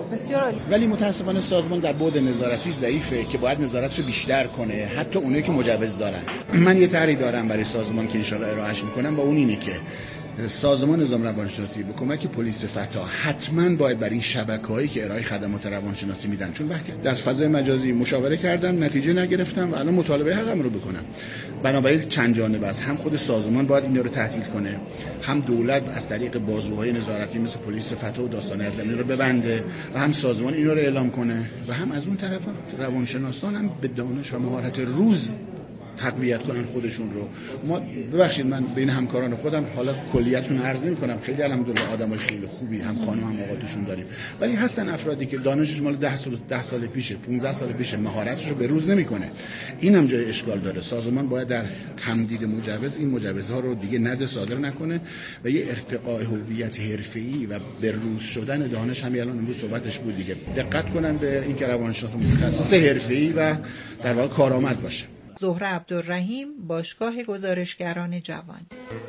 بسیار عالی. ولی متاسفانه سازمان در بعد نظارتی ضعیفه که باید نظارتشو بیشتر کنه، حتی اونایی که مجوز دارن. من یه طرحی دارم برای سازمان که ان شاءالله ارائهش میکنم و اون اینه که سازمان نظام روانشناسی به کمک پلیس فتا حتما باید بر این شبکه‌هایی که ارائه خدمات روانشناسی میدن، چون وقتی در فضای مجازی مشاوره کردم نتیجه نگرفتم و الان مطالبه حقم رو بکنم. بنابراین چند جانبه است، هم خود سازمان باید اینا رو تعطیل کنه، هم دولت از طریق بازوهای نظارتی مثل پلیس فتا و داستان ارزمی رو ببنده و هم سازمان اینا رو اعلام کنه و هم از اون طرف روانشناسان هم به دانش و مهارت روز تقویت کنن خودشون رو. ما ببخشید من بین همکاران خودم حالا کلیتشون عرض نمی‌کنم، خیلی الحمدلله آدمای خیلی خوبی هم خانم هم آقاتشون داریم، ولی هستن افرادی که دانشش مال 10 سال پیشه، 15 سال پیشه، مهارتش رو به روز نمی‌کنه. اینم جای اشکال داره. سازمان باید در تمدید مجوز این مجوزها رو دیگه نده، صادر نکنه و یه ارتقاء هویت حرفه‌ای و به روز شدن دانش همین الان امروز صحبتش بود دیگه. دقت کنن به این که روانشناس متخصص حرفه‌ای و در واقع کارآمد باشه. زهره عبدالرحیم، باشگاه گزارشگران جوان.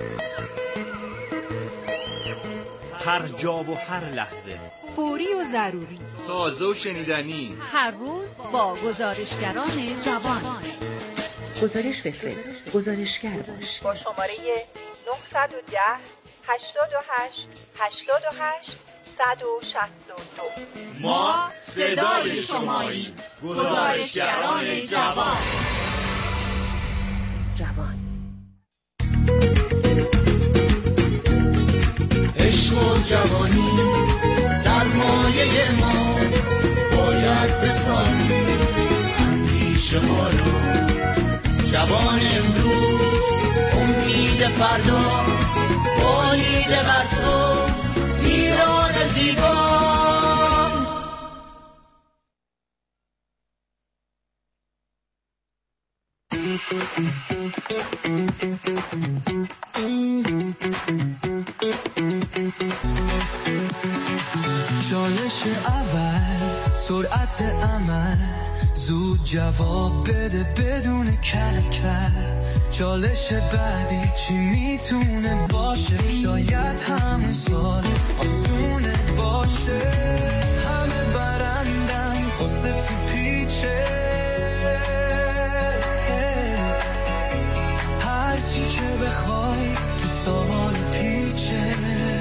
هر جا و هر لحظه، فوری و ضروری، تازه و شنیدنی، هر روز با گزارشگران جوان. گزارش بفرست، گزارشگر باش. با شماره 910 88 88 162. ما صدای شماییم. گزارشگران جوان. عشق و جوانی سرمایه ما، باید بسازیم اندیشه ما رو. جوان امروز امید فردا، بالید بر تو ایران زیبا. چالش اول، سرعت عمل، زود جواب بده بدون کلکل. چالش بعدی چی میتونه باشه؟ شاید همون سال آسونه باشه. همه برندن قصه تو پیچه، هرچی که بخوای تو سال پیچه.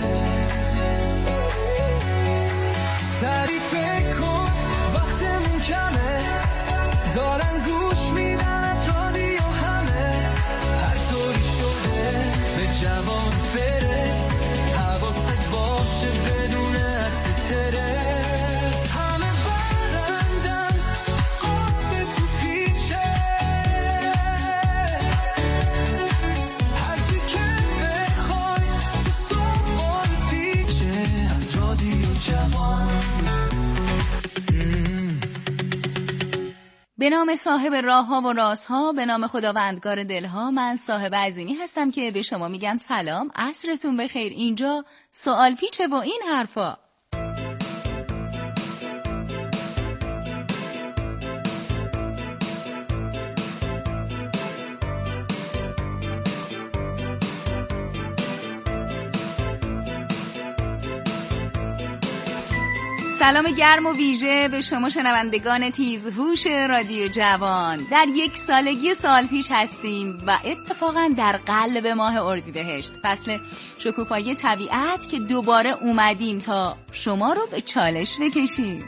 سری فکر کن وقتمون کمه، دارن گوش میدن از رادیو همه. هر طوری شده به جوان برس، حواست باشه بدون استرس. همه برندن قصه تو پیچه، هرچی که بخوای تو سوال پیچه. از رادیو جوان. به نام صاحب راه‌ها و رازها، به نام خداوندگار دلها، من صاحب عظیمی هستم که به شما میگم سلام، عصرتون بخیر. اینجا سوال پیچه و این حرفا. سلام گرم و ویژه به شما شنوندگان تیزهوش رادیو جوان. در 1 سالگی سال پیش هستیم و اتفاقا در قلب ماه اردیبهشت، فصل شکوفایی طبیعت که دوباره اومدیم تا شما رو به چالش بکشیم.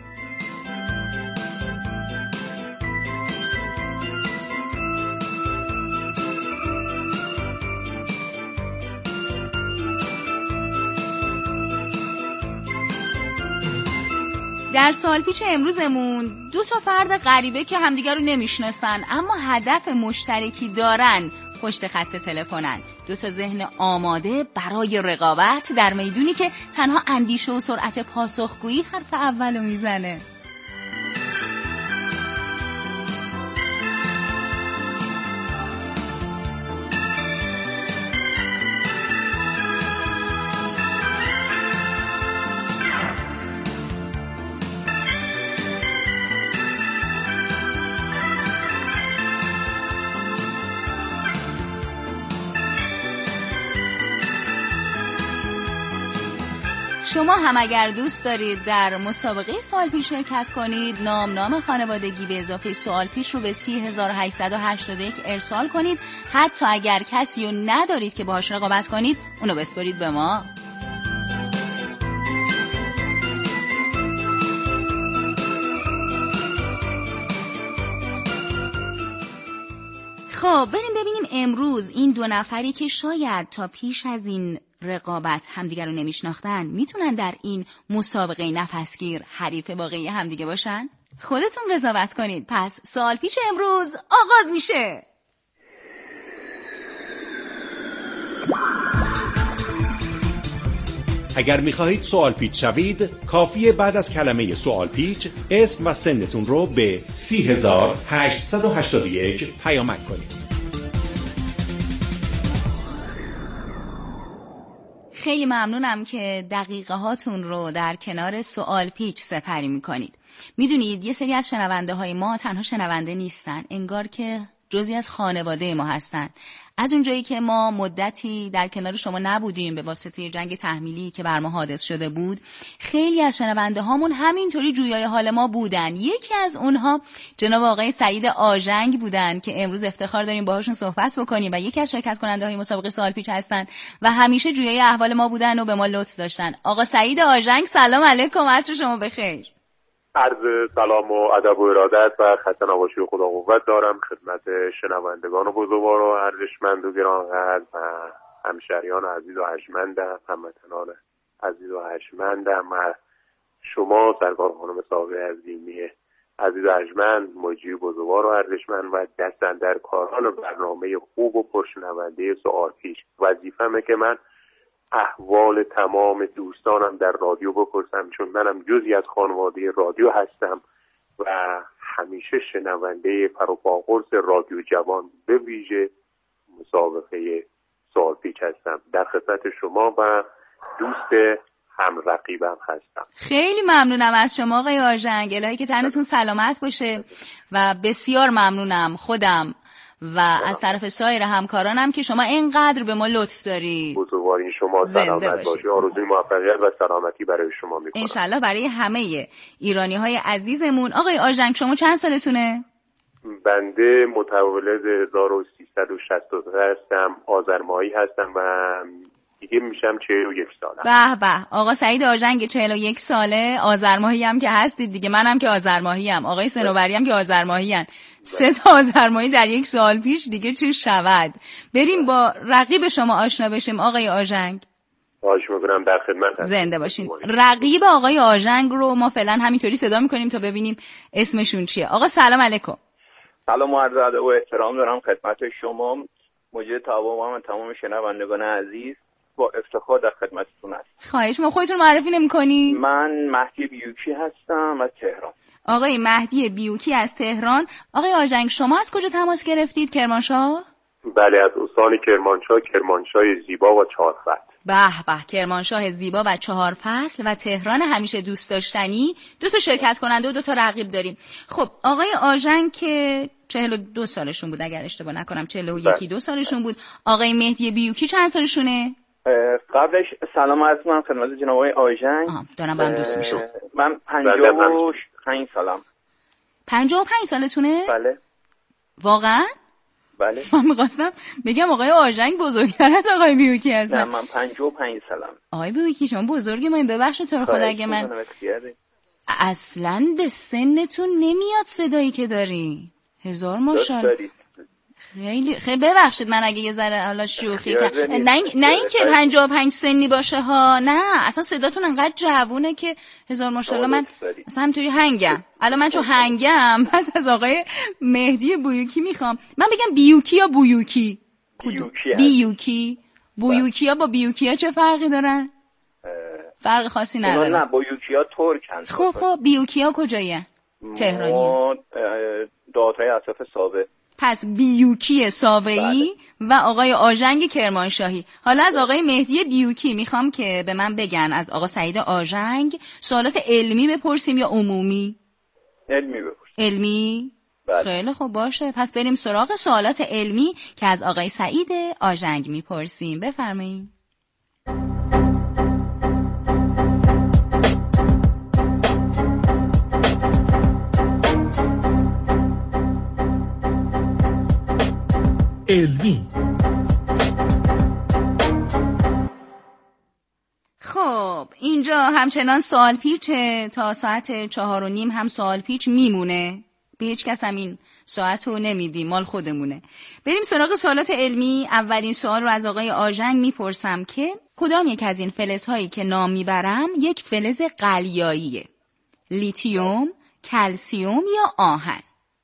در سال پیچ امروزمون 2 فرد غریبه که همدیگر رو نمیشناسن اما هدف مشترکی دارن پشت خط تلفنن. 2 ذهن آماده برای رقابت در میدونی که تنها اندیشه و سرعت پاسخگویی حرف اولو میزنه. شما هم اگر دوست دارید در مسابقه سوال پیچ شرکت کنید، نام خانوادگی به اضافه سوال پیچ رو به 3881 ارسال کنید. حتی اگر کسی رو ندارید که باهاش رقابت کنید، اونو بسپارید به ما. خب بریم ببینیم امروز این دو نفری که شاید تا پیش از این رقابت همدیگر رو نمیشناختن میتونن در این مسابقه نفسگیر حریف واقعی همدیگه باشن؟ خودتون قضاوت کنید. پس سوال پیچ امروز آغاز میشه. اگر می‌خواهید سوال پیچ شوید، کافیه بعد از کلمه سوال پیچ اسم و سنتون رو به 3881 پیامک کنید. خیلی ممنونم که دقیقه هاتون رو در کنار سوال پیچ سپری میکنید. میدونید یه سری از شنونده های ما تنها شنونده نیستن، انگار که جزئی از خانواده ما هستن. از اونجایی که ما مدتی در کنار شما نبودیم به واسطه جنگ تحمیلی که بر ما حادث شده بود، خیلی از شنونده هامون همینطوری جویای حال ما بودن. یکی از اونها جناب آقای سعید آژنگ بودن که امروز افتخار داریم باهاشون صحبت بکنیم و یکی از شرکت کننده های مسابقه سوال پیچ هستن و همیشه جویای احوال ما بودن و به ما لطف داشتن. آقا سعید آژنگ سلام علیکم، عصر شما بخیر. عرض سلام و ادب و ارادت و خسته نباشی و خدا قوت دارم خدمت شنوندگان و بزرگوار و ارجشمند و گرانقدر و همشهریان عزیز و ارجمندم، هموطنان عزیز و ارجمندم و شما سرکار خانم صاحب عظیمی عزیز و ارجمند، مجری بزرگوار و ارجشمند و دست اندر کاران برنامه خوب و پرشنونده سوال پیچ. وظیفه‌مه که من احوال تمام دوستانم در رادیو بپرسم، چون منم جزئی از خانواده رادیو هستم و همیشه شنونده پروپاقرص رادیو جوان به ویژه مسابقه سوال پیچ هستم. در خدمت شما و دوست هم رقیبم هستم. خیلی ممنونم از شما آقای آژنگ، الهی که تنتون سلامت باشه و بسیار ممنونم خودم و از طرف سایر همکارانم که شما اینقدر به ما لطف دارید. بزرگوارین شما سلامت باشید. آرزوی موفقیت و سلامتی برای شما میکنم. انشالله برای همه ایرانی‌های عزیزمون. آقای آژنگ شما چند سالتونه؟ بنده متولد 1363 هستم، آذر ماهی هستم و دیگه میشم 41 سالم. به به، آقا سعید آژنگ 41 ساله، آذر ماهی هم که هستید دیگه، منم که آذر ماهی ام، آقای صنوبری هم که آذر ماهی ان. 3 تا آذر ماهی در یک سال پیش دیگه چه شود. بریم با رقیب شما آشنا بشیم آقای آژنگ. خواهش می‌کنم، در خدمتم. زنده باشین. رقیب آقای آژنگ رو ما فعلا همینطوری صدا می‌کنیم تا ببینیم اسمشون چیه. آقا سلام علیکم. سلام و عرض ادب و احترام دارم خدمت شما، مجری تمام شنوندگان عزیز. با افتخار در خدمتتون هستم. خواهش می‌کنم. خودتون معرفی نمی‌کنی؟ من مهدی بیوکی هستم از تهران. آقای مهدی بیوکی از تهران. آقای آژنگ شما از کجا تماس گرفتید؟ کرمانشاه؟ بله، از استان کرمانشاه، کرمانشاه زیبا و 4 فصل. به به، کرمانشاه زیبا و 4 فصل و تهران همیشه دوست داشتنی. 2 تا شرکت کننده و 2 تا رقیب داریم. خب آقای آژنگ که 42 سالشون بود اگر اشتباه نکنم، 41 سالشون بود. آقای مهدی بیوکی چند سالشونه؟ قبلش سلام عرض می‌کنم خدمت جناب آقای آژنگ. دارم با هم دوست میشم. من 55 سالم. 55 سالتونه؟ بله. واقعا؟ بله. من می‌خواستم بگم آقای آژنگ بزرگتر از آقای بیوکی هستن. نه، من 55 سالم. آقای بیوکی شما بزرگی، ما ببخشید تو رو خدا اگه من اصلاً به سنتون نمیاد صدایی که داری. هزار ماشاءالله. خیلی ببخشید من اگه یه ذره حالا شوخی کردم. نه اینکه 55 سنی باشه ها، نه اصلا صداتون انقدر جوونه که هزار ماشاءالله. من اصلا همینطوری هنگم. الان من چون هنگم پس از آقای مهدی بیوکی میخوام. من بگم بیوکی یا بویوکی؟ بیوکی. بویوکیا با بیوکیا چه فرقی دارن؟ فرق خاصی نداره. نه بویوکیا ترکن. خب بیوکیا کجایه؟ تهرانی. دادهای اطراف ساوه. پس بیوکی ساوه‌ای و آقای آژنگ کرمانشاهی. حالا از آقای مهدی بیوکی میخوام که به من بگن از آقا سعید آژنگ سوالات علمی بپرسیم یا عمومی؟ علمی بپرسیم. علمی؟ بله. خیلی خب باشه، پس بریم سراغ سوالات علمی که از آقای سعید آژنگ میپرسیم. بفرمایید. علمی. خب اینجا همچنان سوال پیچه، تا ساعت 4:30 هم سوال پیچ میمونه. به هیچ کس هم این ساعت رو نمیدیم، مال خودمونه. بریم سراغ سوالات علمی. اولین سوال رو از آقای آژنگ میپرسم که کدام یک از این فلزهایی که نام میبرم یک فلز قلیاییه؟ لیتیوم، کلسیوم یا آهن؟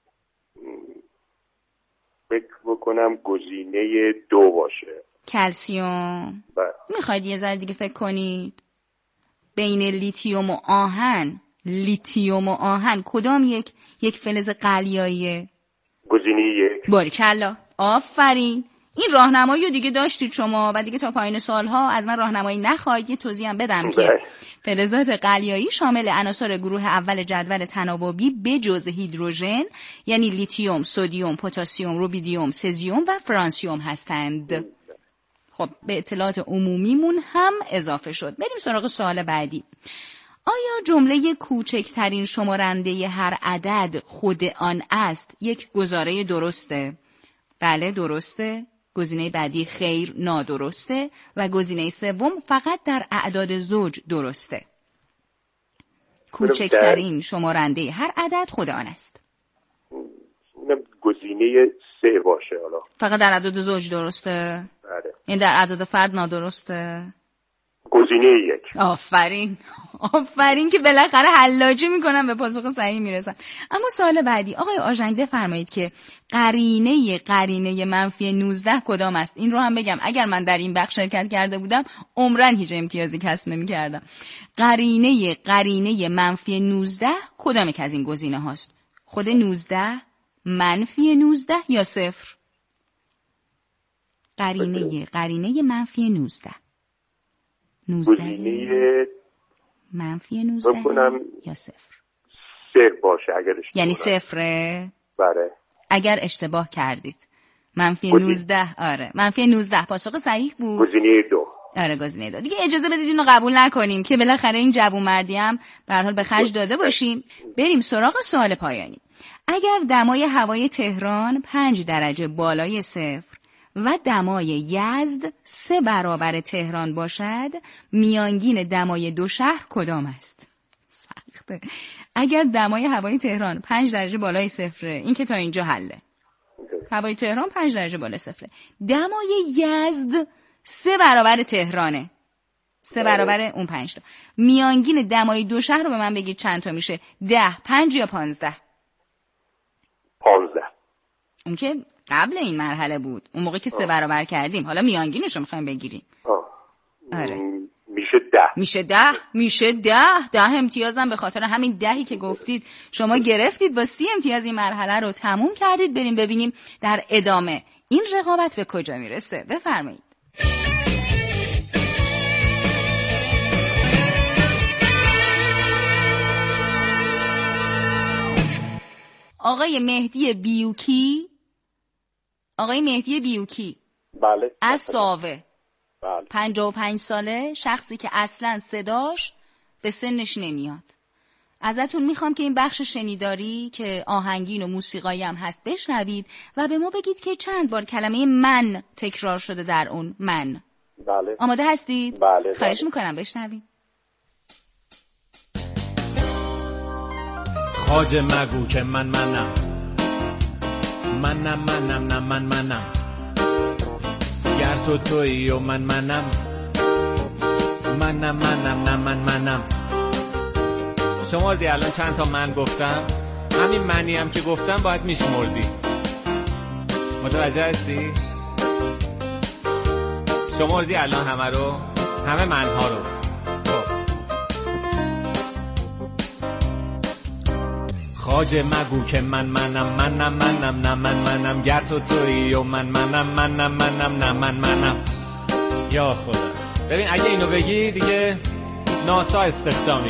فکر بکنم گزینه 2 باشه. کلسیوم. بله. میخواید یه ذره دیگه فکر کنید؟ بین لیتیوم و آهن، لیتیوم و آهن کدام یک فلز قلیاییه؟ گزینه 1. باریکلا، آفرین. این راهنمایی رو دیگه داشتید شما و دیگه تا پایان سالها از من راهنمایی نخواهید. یه توضیح هم بدم که فلزات قلیایی شامل عناصر گروه اول جدول تناوبی به جز هیدروژن، یعنی لیتیوم، سدیم، پتاسیم، روبیدیوم، سزیم و فرانسیوم هستند. خب به اطلاعات عمومیمون هم اضافه شد. بریم سراغ سوال بعدی. آیا جمله کوچکترین شمارنده هر عدد خود آن است یک گزاره درسته؟ بله درسته. گزینه بعدی خیر، نادرسته. و گزینه سوم فقط در اعداد زوج درسته. کوچکترین شمارنده هر عدد خود آن است. گزینه 3 باشه. حالا فقط در اعداد زوج درسته؟ بله. این در اعداد فرد نادرسته؟ گزینه 1. آفرین. آفرین که بالاخره حلاجی میکنن به پاسخ صحیح میرسن. اما سوال بعدی آقای آژنگ بفرمایید که قرینه منفی 19 کدام است؟ این رو هم بگم اگر من در این بخش شرکت کرده بودم عمرن هیچ امتیازی کسب نمی‌کردم. قرینه منفی 19 کدام یک از این گزینه هاست؟ خود 19، منفی 19 یا 0؟ قرینه منفی 19. گزینه منفی 19 یا 0؟ 0 باشه اگر اشتباه. یعنی 0. بله. اگر اشتباه کردید. منفی 19. آره منفی 19 پاسخ صحیح بود. گزینه 2. آره گزینه 2. دیگه اجازه بدید اینو قبول نکنیم که بالاخره این جوون مردی هم به هر حال به خرج داده باشیم. بریم سراغ سوال پایانی. اگر دمای هوای تهران 5 درجه بالای 0 و دمای یزد 3 برابر تهران باشد، میانگین دمای دو شهر کدام است؟ سخته. اگر دمای هوای تهران 5 درجه بالای 0، این که تا اینجا حله. هوای تهران 5 درجه بالای 0. دمای یزد 3 برابر تهرانه. 3 برابر اون 5 تا. میانگین دمای دو شهر رو به من بگید چند تا میشه؟ 10، 5 یا 15؟ 15. اون که قبل این مرحله بود. اون موقع که 3 برابر کردیم. حالا میانگینش رو میخوایم بگیریم. آره. میشه 10. 10 امتیازم به خاطر همین 10 که گفتید شما گرفتید. با 30 امتیاز این مرحله رو تموم کردید. بریم ببینیم در ادامه این رقابت به کجا میرسه. بفرمایید. آقای مهدی بیوکی. بله. از ساوه. بله. 55 ساله، شخصی که اصلا صداش به سنش نمیاد. ازتون میخوام که این بخش شنیداری که آهنگین و موسیقایی هم هست بشنوید و به ما بگید که چند بار کلمه من تکرار شده در اون من. بله. آماده هستید؟ بله. خواهش میکنم بشنوید. خواجه مگو که منم گر تو تویی و منم شمردی الان چند تا من گفتم؟ همین منی هم که گفتم باید میشمردی. متوجه هستی؟ شمردی الان همه رو، همه منها رو. خواجه مگو که منم گر تو تویی و منم یا خدا. ببین اگه اینو بگی دیگه ناسا استخدامی.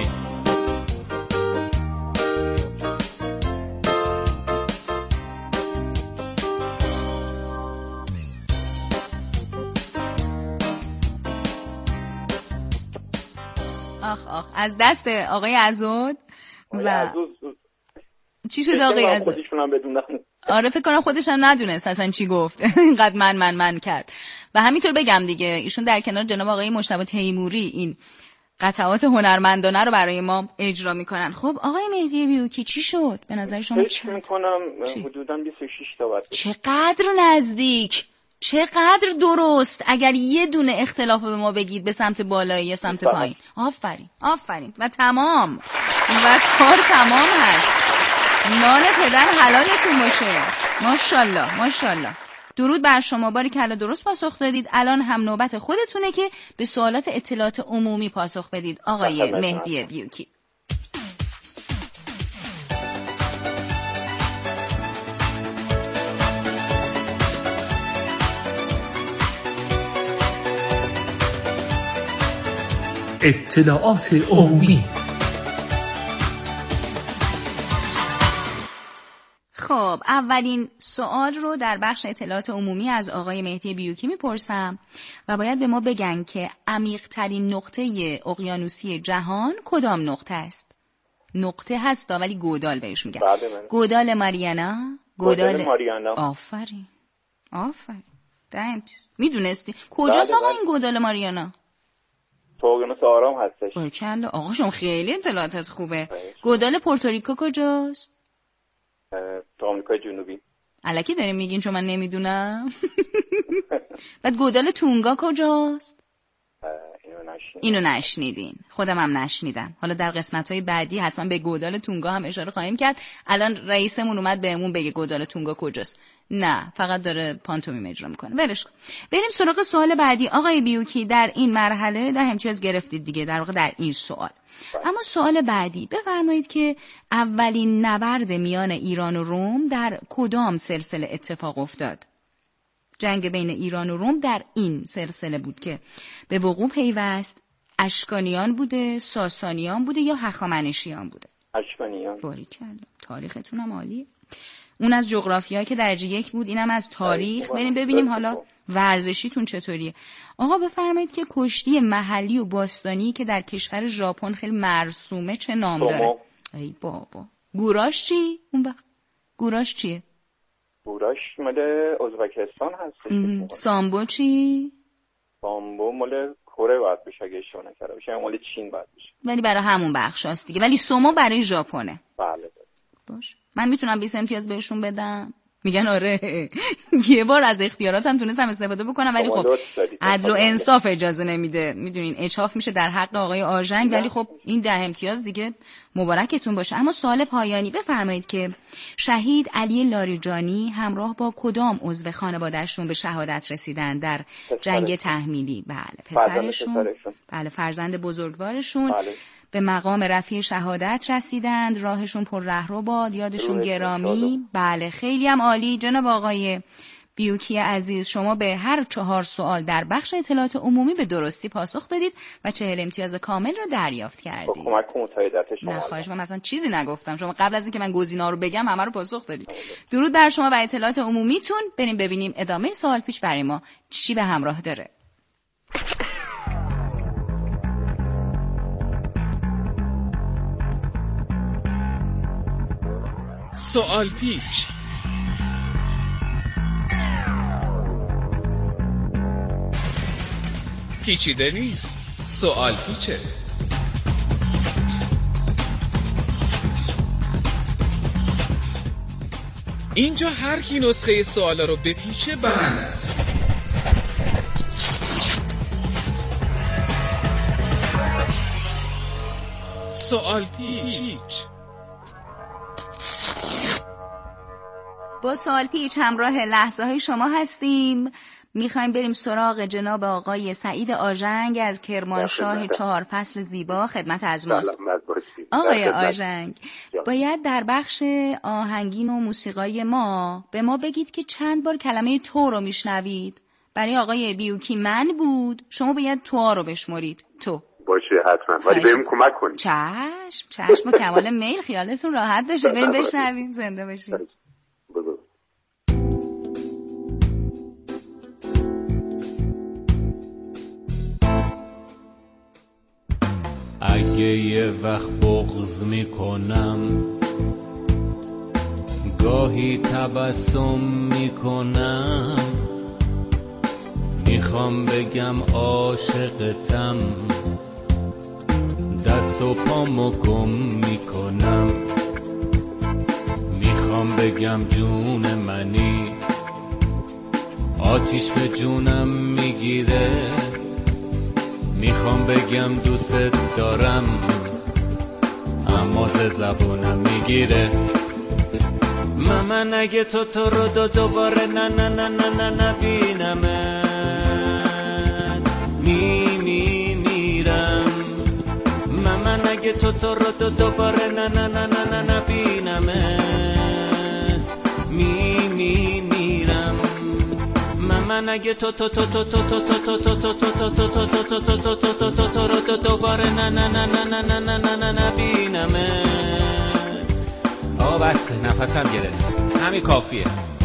آخ از دست آقای عزود و چی شد آقای عزیز؟ خودشونم بدونن. آره فکر کنم خودش هم ندونست اصلا چی گفت. اینقدر من کرد. و همینطور بگم دیگه ایشون در کنار جناب آقای مجتبی تیموری این قطعات هنرمندانه رو برای ما اجرا میکنن. خب آقای مهدی بیوکی چی شد؟ به نظر شما فکر میکنم حدوداً 26 تا بود. چقدر نزدیک، چقدر درست. اگر یه دونه اختلاف به ما بگید به سمت بالایی یا سمت پایین. آفرین و تمام و کار تمام هست. نان پدر حلالتون باشه. ماشاءالله. درود بر شما، باریکلا درست پاسخ دادید. الان هم نوبت خودتونه که به سوالات اطلاعات عمومی پاسخ بدید آقای مهدی بیوکی. اطلاعات عمومی. خب اولین سوال رو در بخش اطلاعات عمومی از آقای مهدی بیوکی میپرسم و باید به ما بگن که عمیق‌ترین نقطه اقیانوسی جهان کدام نقطه است؟ نقطه هست ولی گودال بهش میگن. گودال ماریانا. گودال ماریانا. آفرین. میدونستی کجاست آقا این گودال ماریانا؟ تو اقیانوس آرام هستش. برکلا آقا شما خیلی اطلاعاتت خوبه. گودال پورتوریکو کجاست؟ تو آمریکای جنوبی. الکی داریم میگین چون من نمیدونم. بعد گودال تونگا کجاست؟ اینو نشنیدین. خودم هم نشنیدم. حالا در قسمت‌های بعدی حتما به گودال تونگا هم اشاره خواهیم کرد. الان رئیسمون اومد بهمون بگه گودال تونگا کجاست. نه فقط داره پانتومیم اجرا میکنه. ولش کن. بریم سراغ سوال بعدی. آقای بیوکی در این مرحله در همچیز گرفتید دیگه، در واقع در این سوال. اما سوال بعدی بفرمایید که اولین نبرد میان ایران و روم در کدام سلسله اتفاق افتاد؟ جنگ بین ایران و روم در این سلسله بود که به وقوع پیوست. اشکانیان بوده، ساسانیان بوده یا هخامنشیان بوده؟ اشکانیان. باریکلا تاریختون هم عالیه. اون از جغرافیا که درجه 1 بود، اینم از تاریخ. بریم ببینیم حالا ورزشیتون چطوریه. آقا بفرمایید که کشتی محلی و باستانی که در کشور ژاپن خیلی مرسومه چه نام داره؟ ای بابا. گوراش چی؟ اون وقت گوراش چیه؟ گوراش مال ازبکستان هست. سامبو چی؟ سامبو مال کره باید بشه اگه اشتباه نکرده باشم، مال چین باید بشه. ولی برای همون بخشاست دیگه. ولی سومو برای ژاپنه. بله. باش. من میتونم 20 امتیاز بهشون بدم؟ میگن آره. یه بار از اختیاراتم تونستم استفاده بکنم ولی خب عدل و انصاف اجازه نمیده. میدونین اچاف میشه در حق آقای آژنگ، ولی خب این 10 امتیاز دیگه مبارکتون باشه. اما سوال پایانی بفرمایید که شهید علی لاریجانی همراه با کدام عضو خانواده‌شون به شهادت رسیدن در جنگ تحمیلی؟ بله پسرشون. بله فرزند بزرگوارشون. بله. به مقام رفیع شهادت رسیدند. راهشون پر رهرو باد، یادشون گرامی. بله خیلی هم عالی. جناب آقای بیوکی عزیز، شما به هر 4 سوال در بخش اطلاعات عمومی به درستی پاسخ دادید و 40 امتیاز کامل رو دریافت کردید. نه خواهش من مثلا چیزی نگفتم. شما قبل از اینکه من گزینه‌ها رو بگم همه رو پاسخ دادید. درود بر شما و اطلاعات عمومیتون. بریم ببینیم ادامه سوال پیچ برای ما چی به همراه داره. سوال پیچ. پیچیده نیست، سوال پیچه. اینجا هر کی نسخه سوالا رو بپیچه برنده است. سوال پیچ. با سوال پیچ همراه لحظه های شما هستیم. میخوایم بریم سراغ جناب آقای سعید آژنگ از کرمانشاه 4 فصل زیبا. خدمت از ماست. آقای آژنگ، باید در بخش آهنگین و موسیقای ما به ما بگید که چند بار کلمه تو رو میشنوید. برای آقای بیوکی من بود، شما باید تو رو بشمرید. تو باشه حتما، ولی بهم کمک کنید. چشم با کمال میل، خیالتون راحت باشه. بریم بشنویم. زنده باشید. اگه یه وقت بغض میکنم گاهی تبسم میکنم، میخوام بگم عاشقتم، دست و پامو گم میکنم، میخوام بگم جون منی، آتیش به جونم میگیره، میخوام بگم دوست دارم، اما ز زبونم میگیره. من اگه تو رو دوباره نبینمت میمیرم. من اگه تو رو دوباره نبینمت میمیرم. من اگه تو رو دوباره نبینمت. بس نفسم گرفت، همین کافیه.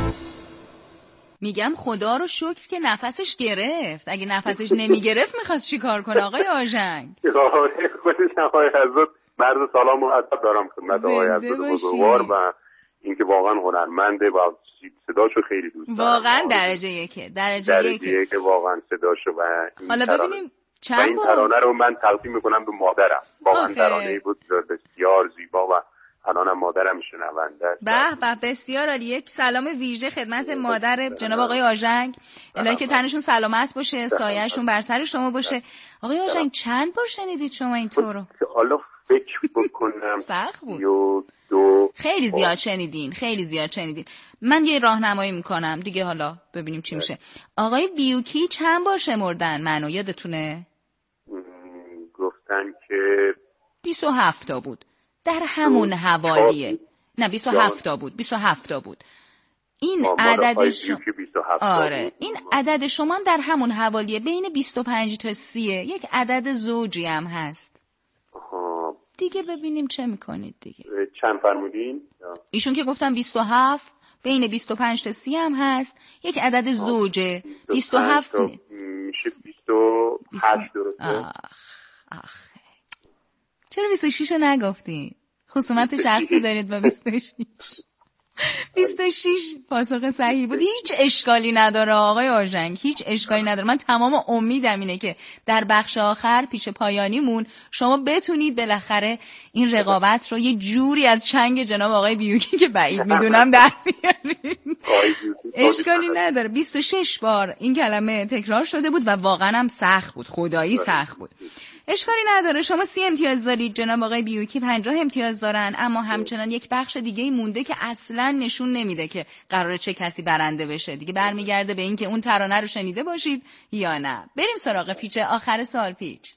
میگم خدا رو شکر که نفسش گرفت. اگه نفسش نمیگرفت میخواست چی کار کنه آقای آژنگ؟ خودش آقای حضرت مرد سلام و ادب دارم خدمت آقای حضرت بزرگوار و اینکه واقعا هنرمنده و صداشو خیلی دوست دارم. واقعا درجه یکه واقعا صداشو و حالا ببینیم چند این ترانه رو من تقدیم میکنم به مادرم. واقعا ترانه‌ای بود بسیار زیبا و الانم مادرم شنونده است. به بسیار عالی. یک سلام ویژه خدمت مادر جناب آقای آژنگ، الهی که تنشون سلامت باشه، سایه‌شون بر سر شما باشه. آقای آژنگ چند بار شنیدید شما این تو رو؟ حالا فکر بکنم سخت بود. خیلی زیاد شنیدین. من یه راهنمایی میکنم دیگه، حالا ببینیم چی میشه. آقای بیوکی چند بار شمردن منو یادتونه؟ گفتن که 27 تا بود در همون حوالیه. نه 27 تا بود. این عدد این عدد شما هم در همون حوالیه، بین 25 تا 30، یک عدد زوجی هم هست. دیگه ببینیم چه میکنید دیگه. چند فرمودین؟ ایشون که گفتم 27 بین 25 تا 30 هم هست، یک عدد زوجه. 27 میشه 28 درسته؟ چرا 26 نگفتین؟ خصومت شخصی دارید با 26. 26 پاسخ صحیح بود. هیچ اشکالی نداره آقای آژنگ، هیچ اشکالی نداره. من تمام امیدم اینه که در بخش آخر پیش پایانیمون شما بتونید بالاخره این رقابت رو یه جوری از چنگ جناب آقای بیوکی که بعید میدونم در بیارید. اشکالی نداره. 26 بار این کلمه تکرار شده بود و واقعا هم سخت بود، خدایی سخت بود. اشکالی نداره. شما 30 امتیاز دارید، جناب آقای بیوکی 50 امتیاز دارن، اما همچنان یک بخش دیگه مونده که اصلا نشون نمیده که قراره چه کسی برنده بشه. دیگه برمیگرده به این که اون ترانه رو شنیده باشید یا نه. بریم سراغ پیچ آخر سوال پیچ.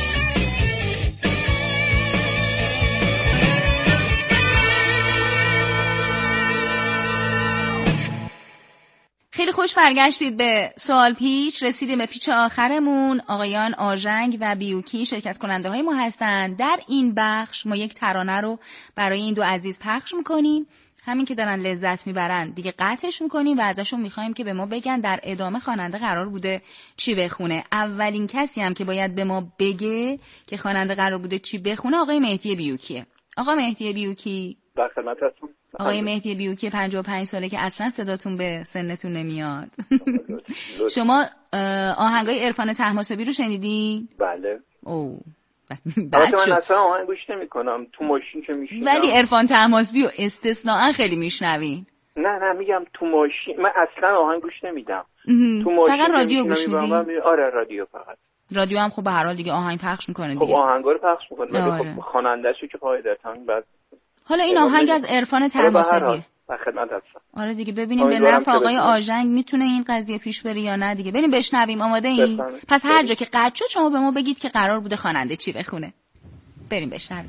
خیلی خوش برگشتید به سوال پیچ. رسیدیم به پیچ آخرمون. آقایان آژنگ و بیوکی شرکت کننده های ما هستند. در این بخش ما یک ترانه رو برای این دو عزیز پخش میکنیم. همین که دارن لذت میبرن دیگه قطعش میکنیم و ازشون میخوایم که به ما بگن در ادامه خواننده قرار بوده چی بخونه. اولین کسی هم که باید به ما بگه که خواننده قرار بوده چی بخونه آقای مهدی بیوکیه. آقا مهدی بیوکی، در خدمت هستم. آقای مهدی بیوکی 55 ساله که اصلا صداتون به سنتون نمیاد. شما آهنگای عرفان طهماسبی رو شنیدین؟ بله. او من اصلا آهنگ گوش نمی‌کنم، تو ماشین که میشینم. ولی عرفان طهماسبی رو استثناء خیلی میشنوین. نه میگم تو ماشین من اصلا آهنگ گوش نمیدم. تو ماشین فقط رادیو گوش میدین؟ آره رادیو فقط. رادیو هم خب به هر حال دیگه آهنگ پخش میکنه دیگه. خب آهنگا رو پخش میکنه ولی خب خواننده‌شو که قاعدتاً بعد. حالا این آهنگ از عرفان طهماسبی. در خدمت هستم. آره دیگه ببینیم به نفع آقای آژنگ میتونه این قضیه پیش بره یا نه دیگه. بریم بشنویم. آماده این؟ پس هر جا که قطع شد شما به ما بگید که قرار بوده خواننده چی بخونه. بریم بشنویم.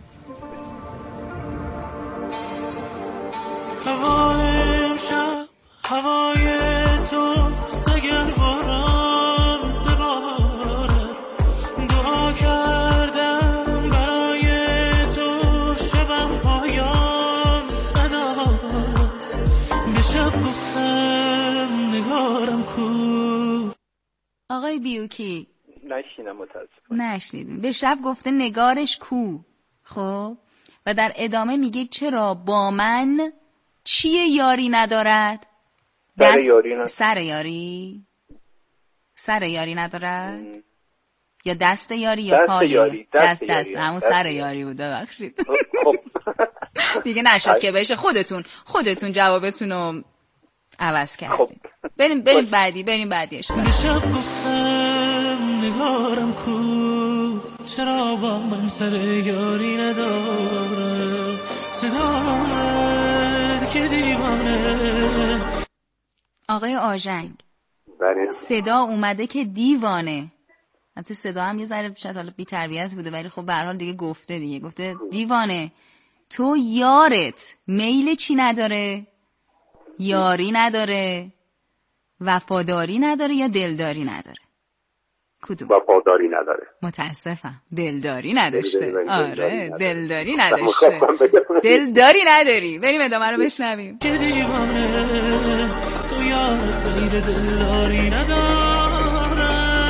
هوای امشب هوای توست، اگر باران بباره دعا کردم برای تو شبم پایان نداره. به شب گفتم نگارم کو. آقای بیوکی نشینم متاسفم. نشنیدیم. به شب گفته نگارش کو. خب و در ادامه میگه چرا با من چیه یاری ندارد؟ سر یاری ندارد؟ یا دست یاری یا پای یاری؟ دست همون سر یاری بود، ببخشید. دیگه نشد که بشه. خودتون جوابتون رو عوض کردیم. بریم بعدی اشتباه. شب گفتم نگارم کو، چرا با من سر یاری نداره، صدا آمد که دیوانه. آقای آژنگ، صدا اومده که دیوانه. البته صدا هم یه ذره شاید حالا بی تربیت بوده، ولی خب به هر حال دیگه گفته دیوانه. تو یارت میل چی نداره؟ یاری نداره، وفاداری نداره یا دلداری نداره؟ کدوم؟ وفاداری نداره. متاسفم، دلداری نداشته. آره دلداری نداشته. دلداری نداری. بریم ادامه رو بشنویم. که دیوانه تو یارت میل دلداری نداره،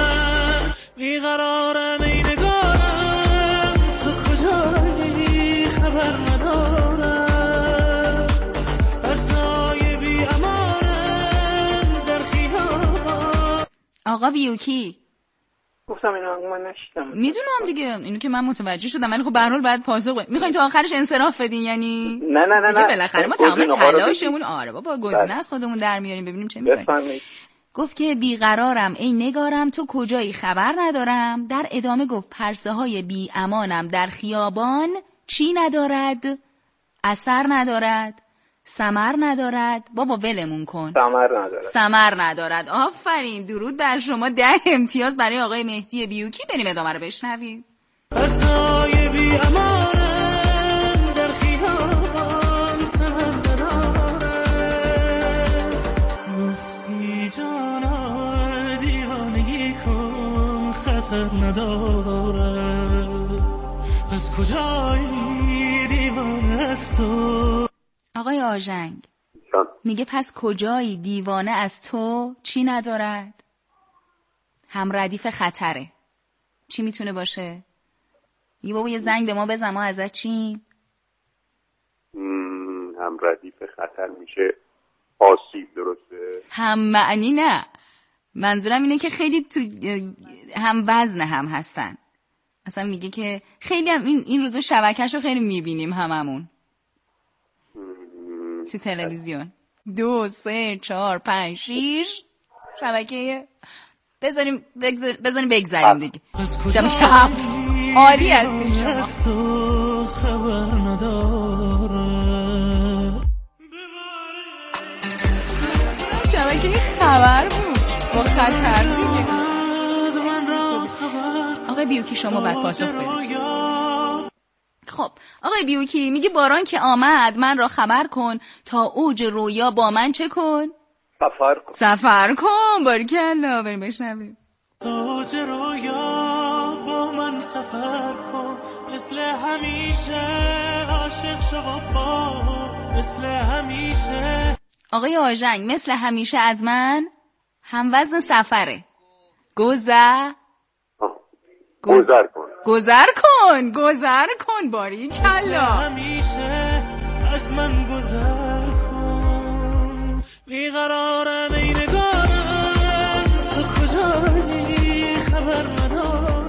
بیقرارم ای نگارم، تو کجایی خبر ندارم، برسای بی امانم در خیابان. آقا بیوکی گفتم اینو من نشیدم. میدونم دیگه، اینو که من متوجه شدم، ولی خب به هر حال باید پاسخ بدین. میخواین تا آخرش انصراف بدین یعنی؟ نه دیگه بالاخره ما تمام تلاشمون آره بابا گزینه از خودمون در میاریم ببینیم چه میکنیم. گفت که بیقرارم ای نگارم، تو کجایی خبر ندارم. در ادامه گفت پرسه های بی امانم در خیابان چی ندارد؟ اثر ندارد، ثمر ندارد. بابا ولمون کن. ثمر ندارد. آفرین، درود بر شما. 10 امتیاز برای آقای مهدی بیوکی. بریم ادامه رو بشنویم. پرسای بی امانم در خیابان ثمر ندارد، گفتی جانا دیوانگی کن خطر ندارد، از کجایی دیوانه از تو؟ آقای آژنگ میگه پس کجایی دیوانه از تو چی ندارد؟ هم ردیف خطره. چی میتونه باشه؟ یه بابا یه زنگ به ما بزن، ما ازت چیم؟ هم ردیف خطر میشه آسیب، درسته؟ هم معنی نه، منظورم اینه که خیلی تو هم وزن هم هستن. اصلا میگه که خیلی هم این روزا شبکه‌شو خیلی میبینیم هممون تو تلویزیون. 2 3 4 5 6 شبکه بذاریم بگذاریم دیگه. شبکه 7 عالی هستین شما. خبر نداره شبکه خبر بود با خطر دیگه. آقای بیوکی شما بعد پاسخ بدید. خب آقای بیوکی میگه باران که آمد من را خبر کن، تا اوج رویا با من چه کن؟ سفر کن. باریکلا. بریم بشنویم. اوج رویا با من سفر کن، مثل همیشه عاشق شو باز، مثل همیشه. آقای آژنگ مثل همیشه از من هم وزن سفره. گذر کن. باریکلا. همیشه از من گذر کن، بیقرارم ای نگارم، تو کجایی خبر ندارم.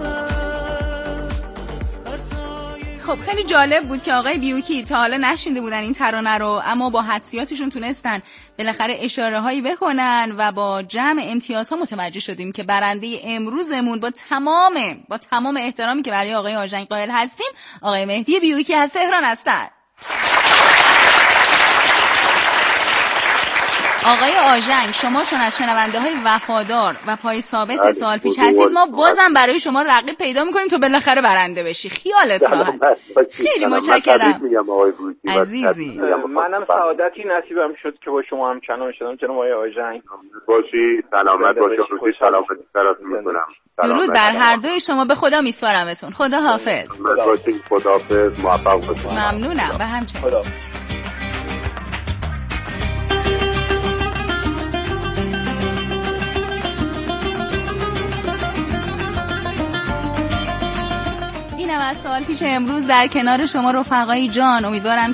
خب خیلی جالب بود که آقای بیوکی تا حالا نشینده بودن این ترانه رو، اما با حدسیاتشون تونستن بالاخره اشاره هایی بکنن و با جمع امتیازها متوجه شدیم که برنده امروزمون با تمام احترامی که برای آقای آژنگ قائل هستیم، آقای مهدی بیوکی از تهران هستن. آقای آژنگ شما چون از شنونده های وفادار و پای ثابت سوال پیچ هستید، ما بازم برای شما رقیب پیدا میکنیم تو بالاخره برنده بشی. خیالت راحت. خیلی متشکرم عزیزی. منم سعادتی نصیبم شد که با شما هم چنان شدم جناب آقای آژنگ. باشی سلامت باشی. سلامتی براتون میکنم. درود بر هر دوی شما. به خدا میسپارمتون. خدا حافظ. خدا حافظ. موفق باشید. ممنونم. و همچنین. اینم از سوال پیچ امروز در کنار شما رفقای جان. امیدوارم